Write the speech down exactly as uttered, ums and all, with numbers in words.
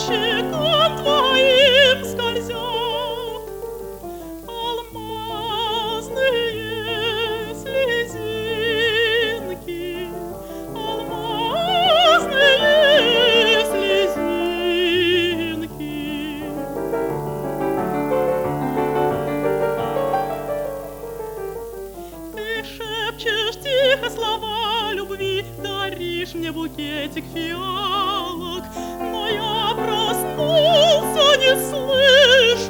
щекам твоим скользят алмазные слезинки, алмазные слезинки. Ты шепчешь тихо слова любви, даришь мне букетик фиалок, но я проснулся, не слышу